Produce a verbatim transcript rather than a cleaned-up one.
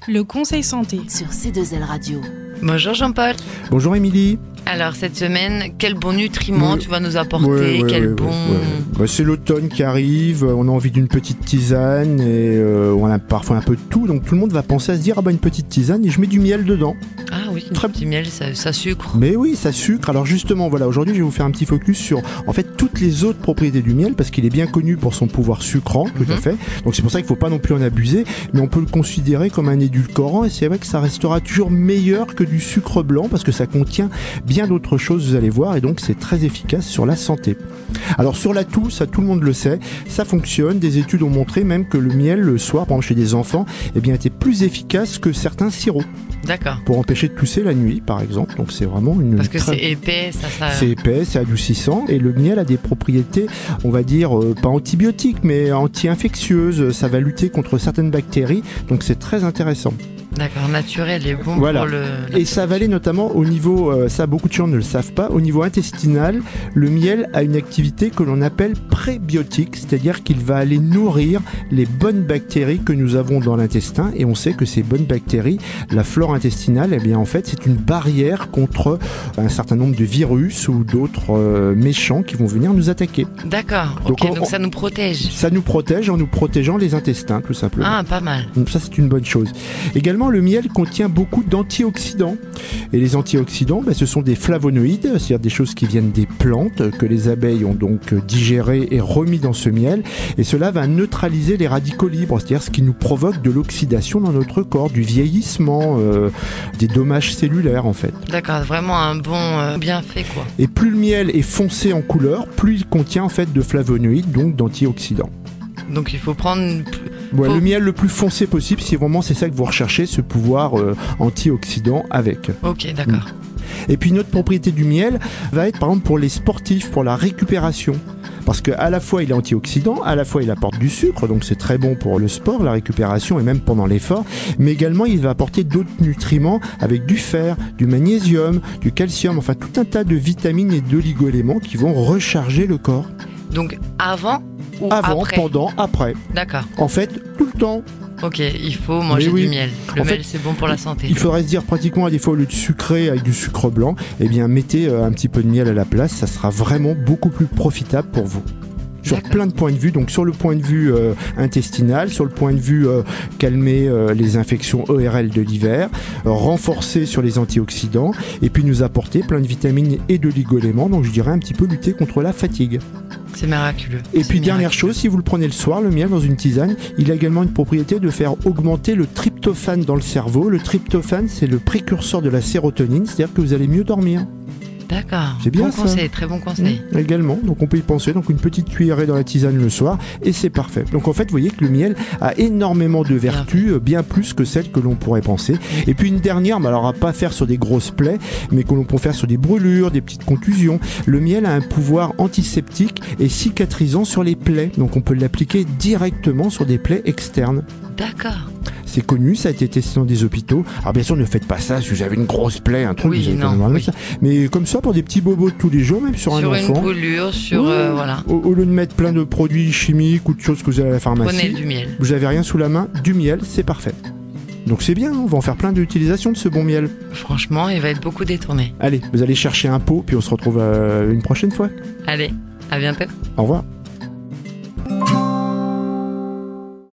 Le conseil santé sur C deux L Radio. Bonjour Jean-Paul. Bonjour Émilie. Alors cette semaine, quel bon nutriment oui. tu vas nous apporter ouais, ouais, Quel ouais, bon... ouais, ouais. Bah, c'est l'automne qui arrive, on a envie d'une petite tisane et euh, on a parfois un peu de tout, donc tout le monde va penser à se dire ah bah une petite tisane et je mets du miel dedans. Ah oui, Très... du petit miel, ça, ça sucre. Mais oui, ça sucre. Alors justement, voilà, aujourd'hui je vais vous faire un petit focus sur en fait toutes les autres propriétés du miel parce qu'il est bien connu pour son pouvoir sucrant, tout mm-hmm. à fait. Donc c'est pour ça qu'il ne faut pas non plus en abuser, mais on peut le considérer comme un édulcorant et c'est vrai que ça restera toujours meilleur que du sucre blanc parce que ça contient bien d'autres choses, vous allez voir, et donc c'est très efficace sur la santé. Alors sur la toux, ça tout le monde le sait, ça fonctionne. Des études ont montré même que le miel le soir, par exemple chez des enfants, eh bien était plus efficace que certains sirops. D'accord. Pour empêcher de tousser la nuit, par exemple. Donc c'est vraiment une. Parce que très... c'est épais, ça, ça. C'est épais, c'est adoucissant, et le miel a des propriétés, on va dire euh, pas antibiotiques, mais anti-infectieuses. Ça va lutter contre certaines bactéries, donc c'est très intéressant. D'accord, naturel et bon voilà. pour le... Et ça va aller notamment au niveau, euh, ça beaucoup de gens ne le savent pas, au niveau intestinal, le miel a une activité que l'on appelle prébiotique, c'est-à-dire qu'il va aller nourrir les bonnes bactéries que nous avons dans l'intestin, et on sait que ces bonnes bactéries, la flore intestinale, eh bien en fait c'est une barrière contre un certain nombre de virus ou d'autres euh, méchants qui vont venir nous attaquer. D'accord, donc, okay, on, donc ça nous protège. Ça nous protège en nous protégeant les intestins, tout simplement. Ah, pas mal. Donc ça c'est une bonne chose. Également, le miel contient beaucoup d'antioxydants. Et les antioxydants, ben, ce sont des flavonoïdes, c'est-à-dire des choses qui viennent des plantes, que les abeilles ont donc digérées et remis dans ce miel. Et cela va neutraliser les radicaux libres, c'est-à-dire ce qui nous provoque de l'oxydation dans notre corps, du vieillissement, euh, des dommages cellulaires en fait. D'accord, vraiment un bon euh, bienfait quoi. Et plus le miel est foncé en couleur, plus il contient en fait de flavonoïdes, donc d'antioxydants. Donc il faut prendre... Ouais, faut... le miel le plus foncé possible, si vraiment c'est ça que vous recherchez, ce pouvoir euh, antioxydant avec. Ok, d'accord. Mmh. Et puis une autre propriété du miel va être par exemple pour les sportifs, pour la récupération. Parce qu'à la fois il est antioxydant, à la fois il apporte du sucre, donc c'est très bon pour le sport, la récupération et même pendant l'effort, mais également il va apporter d'autres nutriments avec du fer, du magnésium, du calcium, enfin tout un tas de vitamines et d'oligo-éléments qui vont recharger le corps. Donc avant ou Avant, après pendant, après. D'accord. En fait, tout le temps. Ok, il faut manger oui. du miel. Le en miel, fait, c'est bon pour la santé. Il faudrait se dire pratiquement à des fois au lieu de sucrer avec du sucre blanc, eh bien mettez euh, un petit peu de miel à la place, ça sera vraiment beaucoup plus profitable pour vous. Sur D'accord. plein de points de vue, donc sur le point de vue euh, intestinal, sur le point de vue euh, calmer euh, les infections O R L de l'hiver, euh, renforcer sur les antioxydants, et puis nous apporter plein de vitamines et d'oligo-éléments, donc je dirais un petit peu lutter contre la fatigue. C'est miraculeux. Et c'est puis dernière miraculeux. chose, si vous le prenez le soir, le miel dans une tisane, il a également une propriété de faire augmenter le tryptophane dans le cerveau. Le tryptophane, c'est le précurseur de la sérotonine, c'est-à-dire que vous allez mieux dormir. D'accord, c'est bien bon ça. conseil, très bon conseil. Mmh, également, donc on peut y penser, donc une petite cuillerée dans la tisane le soir, et c'est parfait. Donc en fait, vous voyez que le miel a énormément de vertus, bien, bien plus que celles que l'on pourrait penser. Et puis une dernière, mais alors à pas faire sur des grosses plaies, mais que l'on peut faire sur des brûlures, des petites contusions. Le miel a un pouvoir antiseptique et cicatrisant sur les plaies, donc on peut l'appliquer directement sur des plaies externes. D'accord. C'est connu, ça a été testé dans des hôpitaux. Alors bien sûr, ne faites pas ça si vous avez une grosse plaie, un truc. Oui, vous avez non, quand même oui. ça. Mais comme ça, pour des petits bobos de tous les jours, même sur, sur un enfant. Sur une brûlure, sur ouais, euh, voilà. Au, au lieu de mettre plein de produits chimiques ou de choses que vous avez à la pharmacie. Prenez du miel. Vous avez rien sous la main, du miel, c'est parfait. Donc c'est bien, on va en faire plein d'utilisations de ce bon miel. Franchement, il va être beaucoup détourné. Allez, vous allez chercher un pot, puis on se retrouve euh, une prochaine fois. Allez, à bientôt. Au revoir.